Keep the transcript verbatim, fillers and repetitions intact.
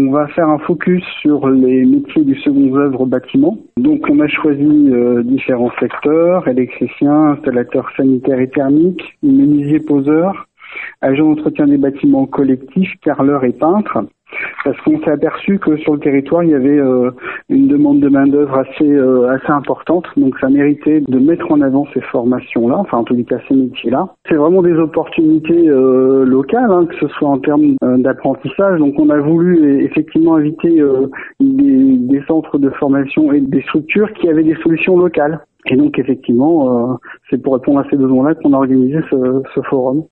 On va faire un focus sur les métiers du second œuvre bâtiment. Donc on a choisi euh, différents secteurs, électricien, installateur sanitaire et thermique, menuisier poseur, agent d'entretien des bâtiments collectifs, carreleur et peintre. Parce qu'on s'est aperçu que sur le territoire, il y avait euh, une demande de main-d'œuvre assez euh, assez importante. Donc ça méritait de mettre en avant ces formations-là, enfin en tous les cas ces métiers-là. C'est vraiment des opportunités euh, locales, hein, que ce soit en termes euh, d'apprentissage. Donc on a voulu euh, effectivement inviter euh, des, des centres de formation et des structures qui avaient des solutions locales. Et donc effectivement, euh, c'est pour répondre à ces besoins-là qu'on a organisé ce, ce forum.